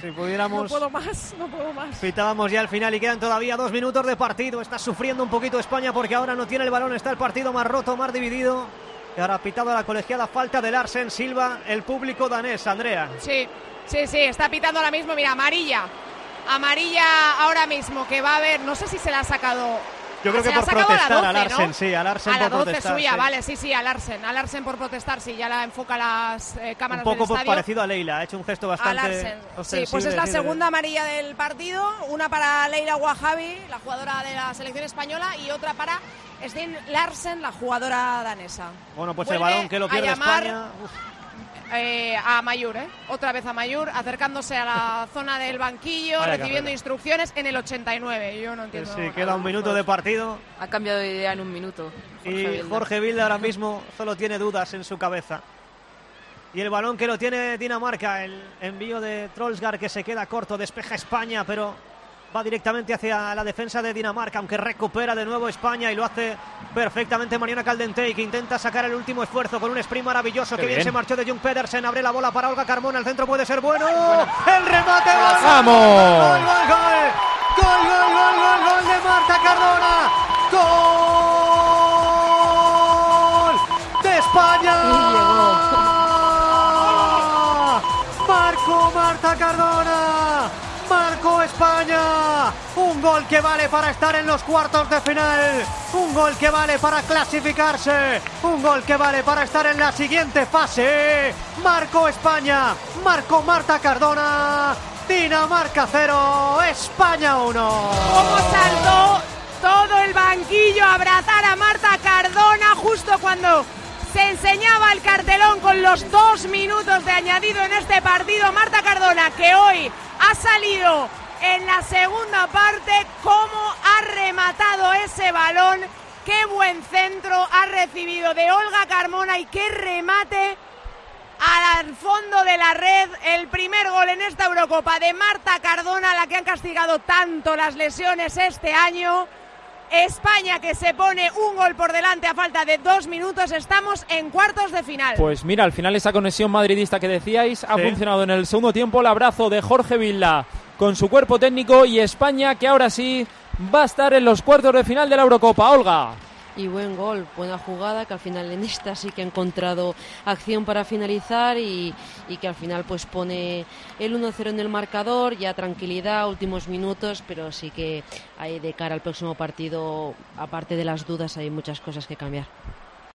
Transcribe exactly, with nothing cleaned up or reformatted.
Si pudiéramos... No puedo más, no puedo más. Pitábamos ya al final y quedan todavía dos minutos de partido. Está sufriendo un poquito España porque ahora no tiene el balón. Está el partido más roto, más dividido. Y ahora ha pitado la colegiada falta de Larsen Silva, el público danés, Andrea. Sí, sí, sí, está pitando ahora mismo. Mira, amarilla. Amarilla ahora mismo que va a haber, no sé si se la ha sacado. Yo creo que por protestar a, doce, a Larsen, ¿no? Sí, a Larsen a por la doce protestar. suya, sí. vale, sí, sí, a Larsen, a Larsen por protestar, sí, ya la enfoca las eh, cámaras del estadio. Un poco parecido a Leila, ha hecho un gesto bastante a Larsen. Sí, pues es la segunda amarilla del partido, una para Leila Wahabi, la jugadora de la selección española, y otra para Stine Larsen, la jugadora danesa. Bueno, pues Vuelve el balón que lo pierde España. Uf. Eh, a Mayur, ¿eh? Otra vez a Mayur, acercándose a la zona del banquillo, Vaya recibiendo carrera. instrucciones en el ochenta y nueve. Yo no entiendo. Sí, nada. queda un minuto de partido. Ha cambiado de idea en un minuto. Jorge y Vilda. Jorge Vilda ahora mismo solo tiene dudas en su cabeza. Y el balón que lo tiene Dinamarca, el envío de Trollsgaard que se queda corto, despeja España, pero va directamente hacia la defensa de Dinamarca, aunque recupera de nuevo España y lo hace perfectamente Mariona Caldentey, que intenta sacar el último esfuerzo con un sprint maravilloso. Qué que bien. bien se marchó de Jung Pedersen, abre la bola para Olga Carmona, el centro puede ser bueno. bueno. El remate, gol. ¡Vamos! Gol, gol, gol. Gol, gol, gol, gol, gol de Marta Cardona. Gol de España. Marco Marta Cardona. Marcó España, un gol que vale para estar en los cuartos de final, un gol que vale para clasificarse, un gol que vale para estar en la siguiente fase. Marcó España, marcó Marta Cardona, Dinamarca cero, España uno. ¿Cómo saltó todo el banquillo a abrazar a Marta Cardona justo cuando se enseñaba el cartelón con los dos minutos de añadido en este partido? Marta Cardona, que hoy ha salido en la segunda parte, cómo ha rematado ese balón, qué buen centro ha recibido de Olga Carmona y qué remate al fondo de la red. El primer gol en esta Eurocopa de Marta Cardona, a la que han castigado tanto las lesiones este año. España que se pone un gol por delante a falta de dos minutos. Estamos en cuartos de final. Pues mira, al final esa conexión madridista que decíais ha sí. funcionado en el segundo tiempo. El abrazo de Jorge Vilda con su cuerpo técnico y España que ahora sí va a estar en los cuartos de final de la Eurocopa. Olga. Y buen gol, buena jugada, que al final en esta sí que ha encontrado acción para finalizar y, y que al final pues pone el uno cero en el marcador, ya tranquilidad, últimos minutos, pero sí que hay de cara al próximo partido, aparte de las dudas, hay muchas cosas que cambiar.